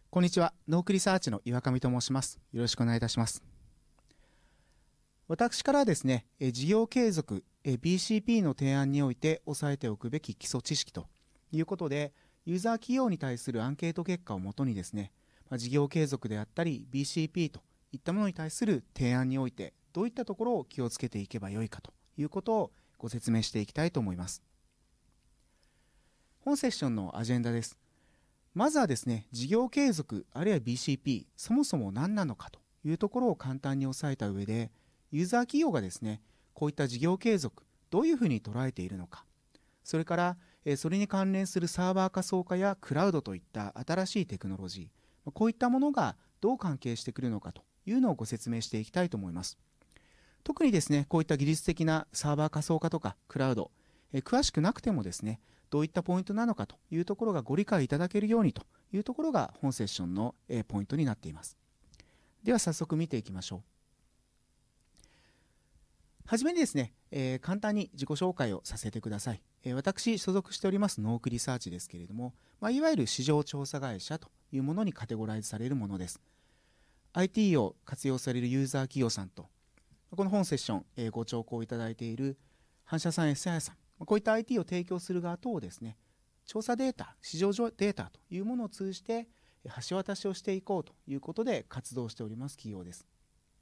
こんにちは。ノークリサーチの岩上と申します。よろしくお願いいたします。私からはですね、事業継続、BCP の提案において押さえておくべき基礎知識ということで、ユーザー企業に対するアンケート結果をもとにですね、事業継続であったり BCP といったものに対する提案において、どういったところを気をつけていけばよいかということをご説明していきたいと思います。本セッションのアジェンダです。まずはですね、事業継続あるいは BCP、そもそも何なのかというところを簡単に押さえた上で、ユーザー企業がですね、こういった事業継続、どういうふうに捉えているのか、それからそれに関連するサーバー仮想化やクラウドといった新しいテクノロジー、こういったものがどう関係してくるのかというのをご説明していきたいと思います。特にですね、こういった技術的なサーバー仮想化とかクラウド、詳しくなくてもですね、どういったポイントなのかというところがご理解いただけるようにというところが本セッションのポイントになっています。では早速見ていきましょう。はじめにですね、簡単に自己紹介をさせてください。私所属しておりますノークリサーチですけれども、いわゆる市場調査会社というものにカテゴライズされるものです。IT を活用されるユーザー企業さんと、この本セッション、ご聴講いただいている反社さん SI さん、こういった IT を提供する側等をですね、調査データ、市場データというものを通じて橋渡しをしていこうということで活動しております企業です。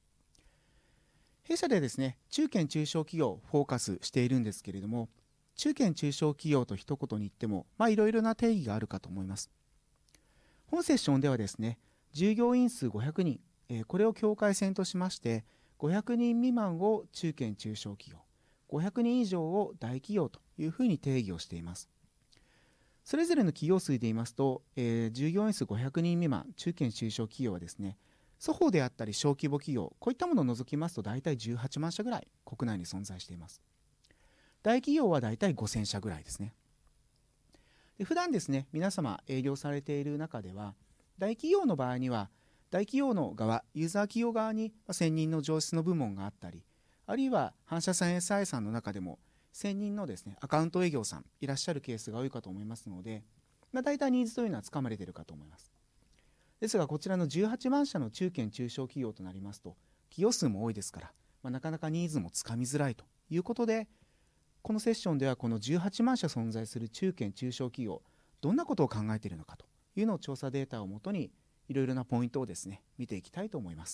弊社でですね、中堅中小企業をフォーカスしているんですけれども、中堅中小企業と一言に言っても、いろいろな定義があるかと思います。本セッションではですね、従業員数500人、これを境界線としまして、500人未満を中堅中小企業、500人以上を大企業というふうに定義をしています。それぞれの企業数で言いますと、従業員数500人未満、中堅中小企業はですね、粗放であったり小規模企業、こういったものを除きますと大体18万社ぐらい国内に存在しています。大企業は大体5000社ぐらいですね。で普段ですね、皆様営業されている中では、大企業の場合には、大企業の側、ユーザー企業側に専任の上質の部門があったり、あるいは反社さん SI さんの中でも専任のですね、アカウント営業さんいらっしゃるケースが多いかと思いますので、大体ニーズというのはつかまれているかと思います。ですがこちらの18万社の中堅中小企業となりますと、企業数も多いですから、なかなかニーズもつかみづらいということで、このセッションではこの18万社存在する中堅中小企業、どんなことを考えているのかというのを調査データをもとにいろいろなポイントをですね、見ていきたいと思います。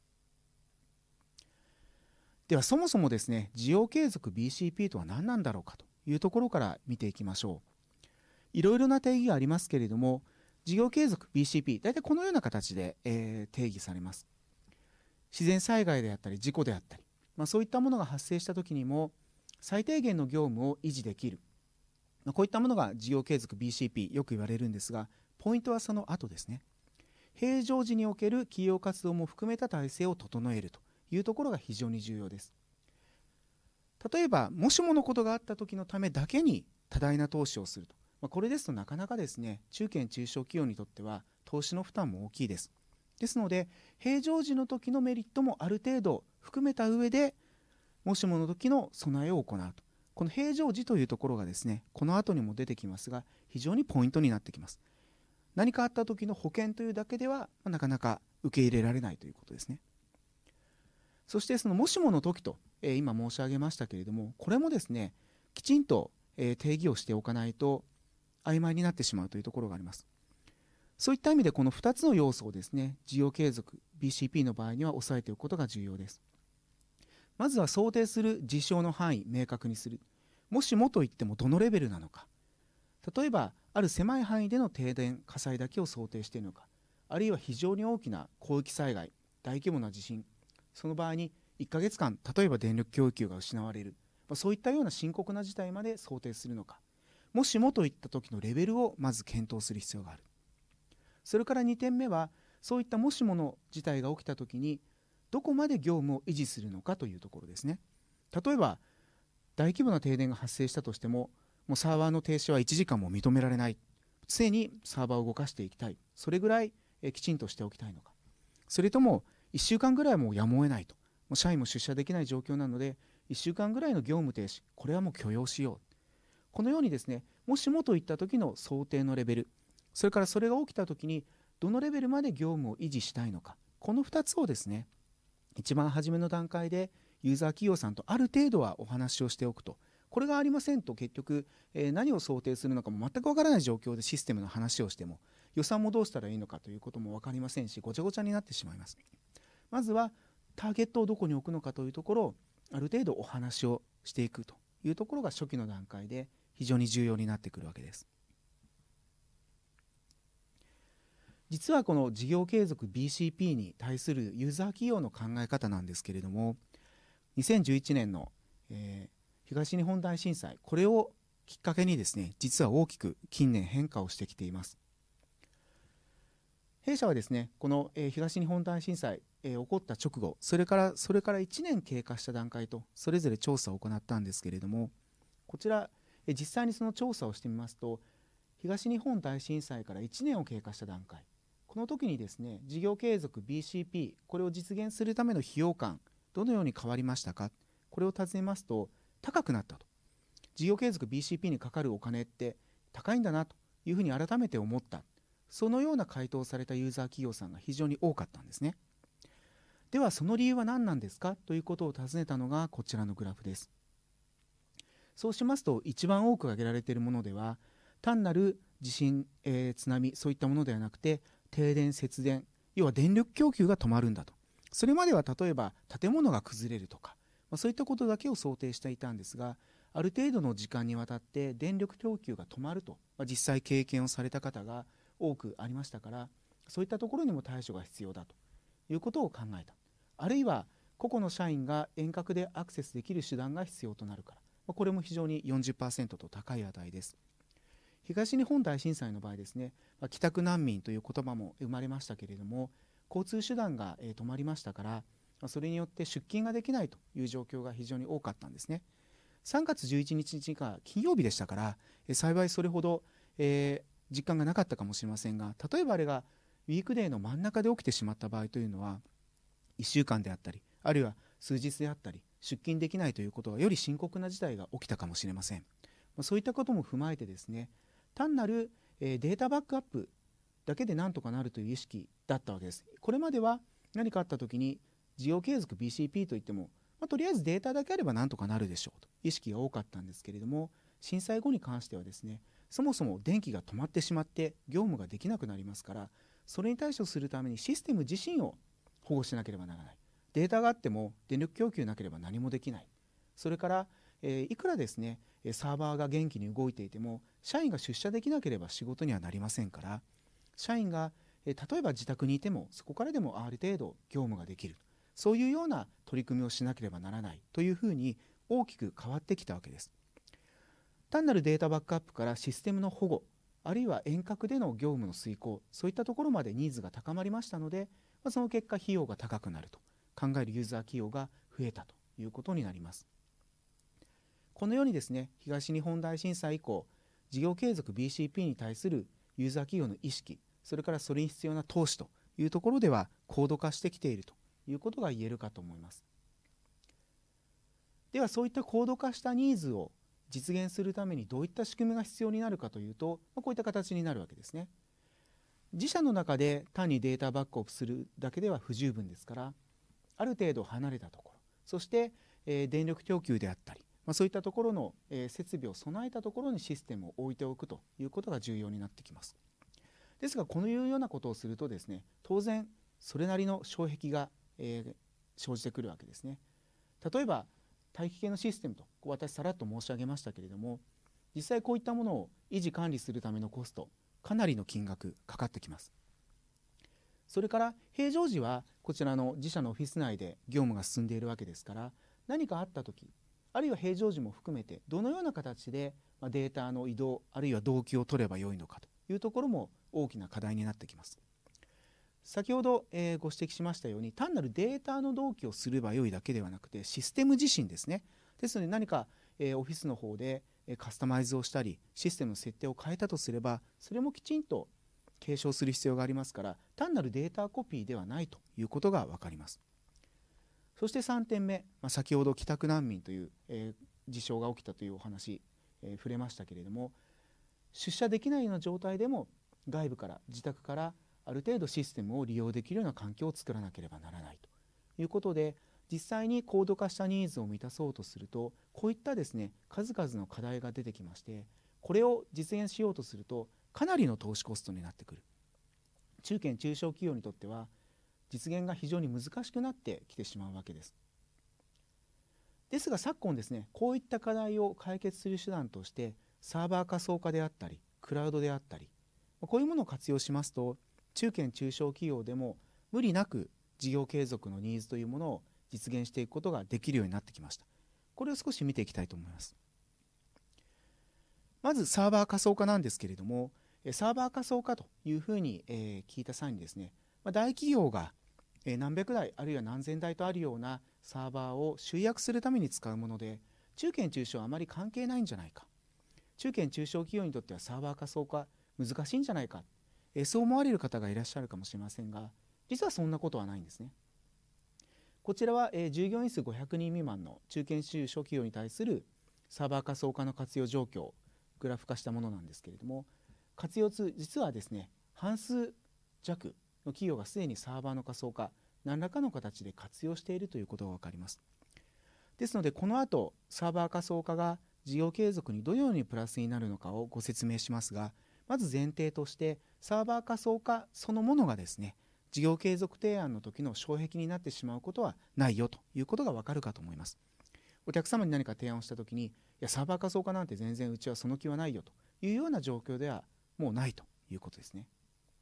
ではそもそもですね、事業継続 BCP とは何なんだろうかというところから見ていきましょう。いろいろな定義がありますけれども、事業継続 BCP、大体このような形で、定義されます。自然災害であったり事故であったり、そういったものが発生した時にも最低限の業務を維持できる、こういったものが事業継続 BCP よく言われるんですが、ポイントはその後ですね。平常時における企業活動も含めた体制を整えるというところが非常に重要です。例えばもしものことがあった時のためだけに多大な投資をすると、これですとなかなかですね、中堅中小企業にとっては投資の負担も大きいです。ですので平常時の時のメリットもある程度含めた上で、もしもの時の備えを行うと、この平常時というところがですね、この後にも出てきますが非常にポイントになってきます。何かあった時の保険というだけでは、なかなか受け入れられないということですね。そしてそのもしもの時と、今申し上げましたけれども、これもですね、きちんと、定義をしておかないと曖昧になってしまうというところがあります。そういった意味でこの2つの要素をですね、事業継続 BCP の場合には押さえておくことが重要です。まずは想定する事象の範囲明確にする。もしもといってもどのレベルなのか。例えばある狭い範囲での停電火災だけを想定しているのか、あるいは非常に大きな広域災害、大規模な地震、その場合に1ヶ月間例えば電力供給が失われる、そういったような深刻な事態まで想定するのか、もしもといった時のレベルをまず検討する必要がある。それから2点目は、そういったもしもの事態が起きた時にどこまで業務を維持するのかというところですね。例えば大規模な停電が発生したとしても、もうサーバーの停止は1時間も認められない、常にサーバーを動かしていきたい、それぐらいきちんとしておきたいのか、それとも1週間ぐらいはもうやむを得ないと、もう社員も出社できない状況なので1週間ぐらいの業務停止、これはもう許容しよう、このようにですね、もしもといった時の想定のレベル、それからそれが起きた時にどのレベルまで業務を維持したいのか、この2つをですね、一番初めの段階でユーザー企業さんとある程度はお話をしておくと。これがありませんと結局、何を想定するのかも全くわからない状況でシステムの話をしても、予算もどうしたらいいのかということも分かりませんし、ごちゃごちゃになってしまいます。まずはターゲットをどこに置くのかというところをある程度お話をしていくというところが初期の段階で非常に重要になってくるわけです。実はこの事業継続 BCP に対するユーザー企業の考え方なんですけれども、2011年の、東日本大震災、これをきっかけにですね、実は大きく近年変化をしてきています。弊社はですね、この、東日本大震災、起こった直後、それから1年経過した段階とそれぞれ調査を行ったんですけれども、こちら、実際にその調査をしてみますと、東日本大震災から1年を経過した段階、この時にですね、事業継続 BCP、これを実現するための費用感、どのように変わりましたか、これを尋ねますと、高くなったと。事業継続 BCP にかかるお金って高いんだなというふうに改めて思った。そのような回答をされたユーザー企業さんが非常に多かったんですね。ではその理由は何なんですかということを尋ねたのがこちらのグラフです。そうしますと一番多く挙げられているものでは、単なる地震、津波、そういったものではなくて、停電節電、要は電力供給が止まるんだと。それまでは例えば建物が崩れるとか、そういったことだけを想定していたんですが、ある程度の時間にわたって電力供給が止まると、実際経験をされた方が多くありましたから、そういったところにも対処が必要だということを考えた。あるいは個々の社員が遠隔でアクセスできる手段が必要となるから、これも非常に 40% と高い値です。東日本大震災の場合ですね、帰宅難民という言葉も生まれましたけれども、交通手段が止まりましたから、それによって出勤ができないという状況が非常に多かったんですね。3月11日が金曜日でしたから、幸いそれほど、実感がなかったかもしれませんが、例えばあれがウィークデーの真ん中で起きてしまった場合というのは、1週間であったり、あるいは数日であったり、出勤できないということがより深刻な事態が起きたかもしれません。そういったことも踏まえてですね、単なる、データバックアップだけでなんとかなるという意識だったわけです。これまでは何かあったときに事業継続 BCP といっても、とりあえずデータだけあればなんとかなるでしょうという意識が多かったんですけれども、震災後に関してはですね、そもそも電気が止まってしまって業務ができなくなりますから、それに対処するためにシステム自身を保護しなければならない。データがあっても電力供給なければ何もできない。それから、いくらですねサーバーが元気に動いていても社員が出社できなければ仕事にはなりませんから、社員が例えば自宅にいてもそこからでもある程度業務ができる、そういうような取り組みをしなければならないというふうに大きく変わってきたわけです。単なるデータバックアップからシステムの保護、あるいは遠隔での業務の遂行、そういったところまでニーズが高まりましたので、その結果費用が高くなると考えるユーザー企業が増えたということになります。このようにですね、東日本大震災以降、事業継続 BCP に対するユーザー企業の意識、それからそれに必要な投資というところでは高度化してきているということが言えるかと思います。ではそういった高度化したニーズを実現するためにどういった仕組みが必要になるかというと、こういった形になるわけですね。自社の中で単にデータバックアップするだけでは不十分ですから、ある程度離れたところ、そして、電力供給であったり、そういったところの、設備を備えたところにシステムを置いておくということが重要になってきます。ですがこのようなことをするとですね、当然それなりの障壁が、生じてくるわけですね。例えば大気系のシステムと私さらっと申し上げましたけれども、実際こういったものを維持管理するためのコスト、かなりの金額かかってきます。それから平常時はこちらの自社のオフィス内で業務が進んでいるわけですから、何かあった時、あるいは平常時も含めてどのような形でデータの移動、あるいは同期を取ればよいのかというところも大きな課題になってきます。先ほど、ご指摘しましたように、単なるデータの同期をすればよいだけではなくて、システム自身ですね。ですので何か、オフィスの方でカスタマイズをしたり、システムの設定を変えたとすれば、それもきちんと継承する必要がありますから、単なるデータコピーではないということが分かります。そして3点目、先ほど帰宅難民という、事象が起きたというお話、触れましたけれども、出社できないような状態でも外部から自宅からある程度システムを利用できるような環境を作らなければならないということで、実際に高度化したニーズを満たそうとすると、こういったですね数々の課題が出てきまして、これを実現しようとするとかなりの投資コストになってくる。中堅中小企業にとっては実現が非常に難しくなってきてしまうわけです。ですが昨今ですね、こういった課題を解決する手段としてサーバー仮想化であったりクラウドであったり、こういうものを活用しますと、中堅中小企業でも無理なく事業継続のニーズというものを実現していくことができるようになってきました。これを少し見ていきたいと思います。まずサーバー仮想化なんですけれども、サーバー仮想化というふうに聞いた際にですね、大企業が何百台あるいは何千台とあるようなサーバーを集約するために使うもので、中堅中小はあまり関係ないんじゃないか、中堅中小企業にとってはサーバー仮想化難しいんじゃないか、そう思われる方がいらっしゃるかもしれませんが、実はそんなことはないんですね。こちらは従業員数500人未満の中堅中小企業に対するサーバー仮想化の活用状況をグラフ化したものなんですけれども、活用数実はですね半数弱の企業がすでにサーバーの仮想化何らかの形で活用しているということが分かります。ですのでこの後サーバー仮想化が事業継続にどのようにプラスになるのかをご説明しますが、まず前提としてサーバー仮想化そのものがですね事業継続提案の時の障壁になってしまうことはないよということが分かるかと思います。お客様に何か提案をした時に、いやサーバー仮想化なんて全然うちはその気はないよというような状況ではもうないということですね。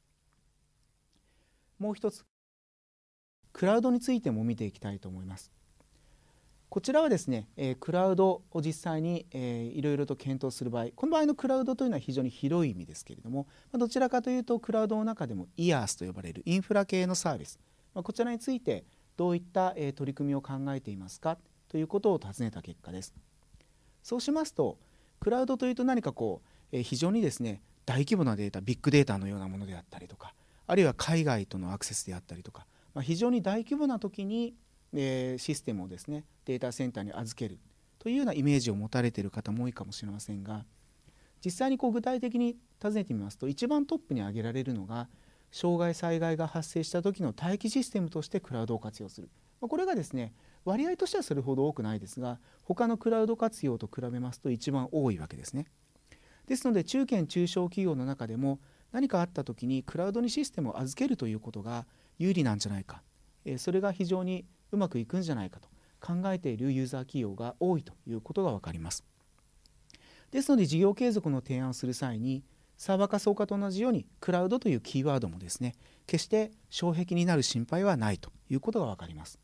もう一つ、クラウドについても見ていきたいと思います。こちらはですね、クラウドを実際にいろいろと検討する場合、この場合のクラウドというのは非常に広い意味ですけれども、どちらかというとクラウドの中でも IaaS と呼ばれるインフラ系のサービス、こちらについてどういった取り組みを考えていますかということを尋ねた結果です。そうしますと、クラウドというと何か非常にですね大規模なデータ、ビッグデータのようなものであったりとか、あるいは海外とのアクセスであったりとか、非常に大規模な時にシステムをですねデータセンターに預けるというようなイメージを持たれている方も多いかもしれませんが、実際に具体的に尋ねてみますと、一番トップに挙げられるのが障害災害が発生した時の待機システムとしてクラウドを活用する。これがですね割合としてはそれほど多くないですが、他のクラウド活用と比べますと一番多いわけですね。ですので中堅中小企業の中でも何かあった時にクラウドにシステムを預けるということが有利なんじゃないか、それが非常にうまくいくんじゃないかと考えているユーザー企業が多いということが分かります。ですので事業継続の提案をする際にサーバー仮想化と同じようにクラウドというキーワードもですね決して障壁になる心配はないということが分かります。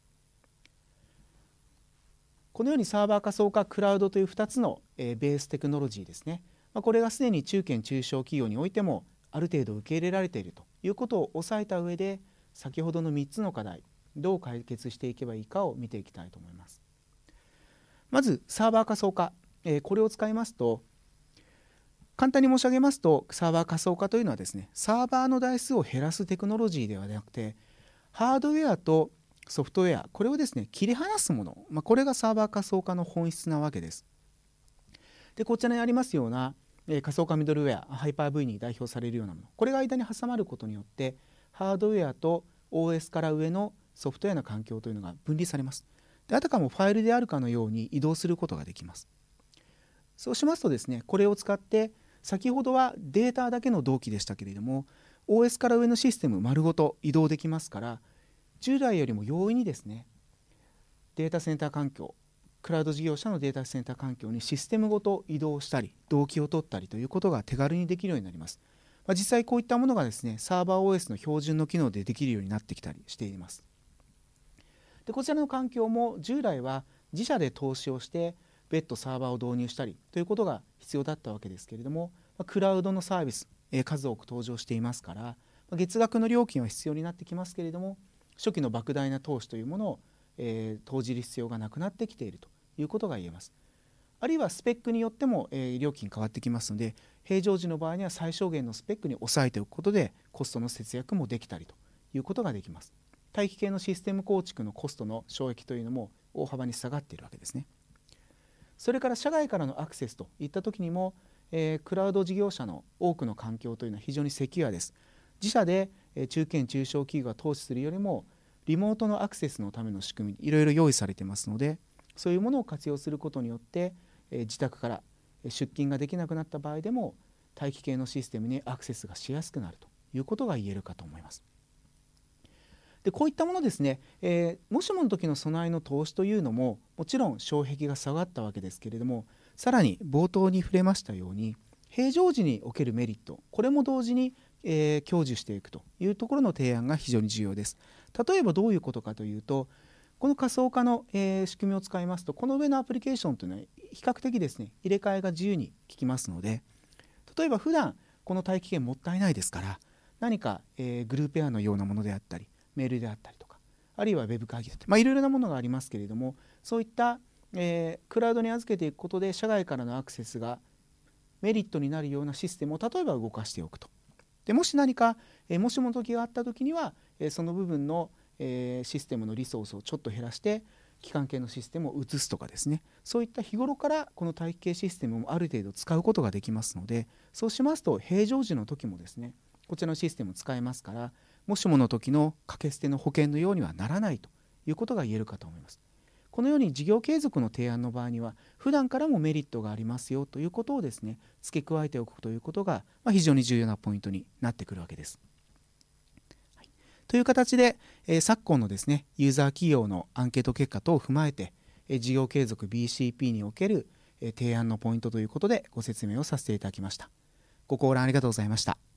このようにサーバー仮想化、クラウドという2つのベーステクノロジーですね、これがすでに中堅中小企業においてもある程度受け入れられているということを押さえた上で、先ほどの3つの課題どう解決していけばいいかを見ていきたいと思います。まずサーバー仮想化、これを使いますと、簡単に申し上げますと、サーバー仮想化というのはですねサーバーの台数を減らすテクノロジーではなくて、ハードウェアとソフトウェア、これをですね切り離すもの、これがサーバー仮想化の本質なわけです。でこちらにありますような、仮想化ミドルウェア、ハイパー V に代表されるようなもの、これが間に挟まることによってハードウェアと OS から上のソフトウェアの環境というのが分離されます。であたかもファイルであるかのように移動することができます。そうしますとですね、これを使って先ほどはデータだけの同期でしたけれども OS から上のシステム丸ごと移動できますから、従来よりも容易にですねデータセンター環境、クラウド事業者のデータセンター環境にシステムごと移動したり同期を取ったりということが手軽にできるようになります。実際こういったものがですねサーバー OS の標準の機能でできるようになってきたりしています。でこちらの環境も従来は自社で投資をして別途サーバーを導入したりということが必要だったわけですけれども、クラウドのサービス、数多く登場していますから、月額の料金は必要になってきますけれども、初期の莫大な投資というものを、投じる必要がなくなってきているということが言えます。あるいはスペックによっても、料金変わってきますので、平常時の場合には最小限のスペックに抑えておくことでコストの節約もできたりということができます。大気系のシステム構築のコストの障壁というのも大幅に下がっているわけですね。それから社外からのアクセスといった時にも、クラウド事業者の多くの環境というのは非常にセキュアです。自社で、 中堅中小企業が投資するよりもリモートのアクセスのための仕組みいろいろ用意されてますので、そういうものを活用することによって、自宅から出勤ができなくなった場合でも待機系のシステムにアクセスがしやすくなるということが言えるかと思います。でこういったものですね、もしもの時の備えの投資というのももちろん障壁が下がったわけですけれども、さらに冒頭に触れましたように平常時におけるメリット、これも同時に、享受していくというところの提案が非常に重要です。例えばどういうことかというと、この仮想化の、仕組みを使いますと、この上のアプリケーションというのは比較的ですね入れ替えが自由に効きますので、例えば普段この待機券もったいないですから、何か、グループエアのようなものであったりメールであったりとか、あるいはウェブ会議だったり、いろいろなものがありますけれども、そういった、クラウドに預けていくことで社外からのアクセスがメリットになるようなシステムを例えば動かしておくと。でもし何か、もしも時があった時には、その部分の、システムのリソースをちょっと減らして基幹系のシステムを移すとかですね、そういった日頃からこの待機系システムをある程度使うことができますので、そうしますと平常時の時もですねこちらのシステムを使えますから、もしもの時の掛け捨ての保険のようにはならないということが言えるかと思います。このように事業継続の提案の場合には普段からもメリットがありますよということをですね付け加えておくということが、非常に重要なポイントになってくるわけです。はい、という形で、昨今のですねユーザー企業のアンケート結果等を踏まえて、事業継続 BCP における、提案のポイントということでご説明をさせていただきました。ご観覧ありがとうございました。